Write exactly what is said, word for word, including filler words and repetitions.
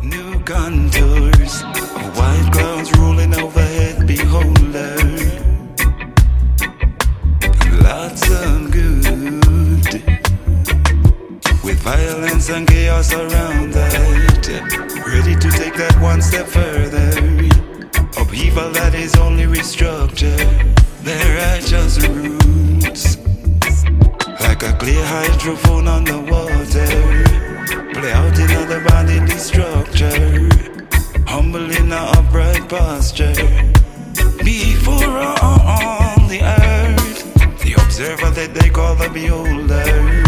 New contours, white clouds rolling overhead, beholder. Lots of good, with violence and chaos around that. Ready to take that one step further. Upheaval that is only restructure their righteous roots. Like a clear hydrophone on the water, play out in other bodily structure, humble in a upright posture. Before all the earth, the observer that they call the beholder.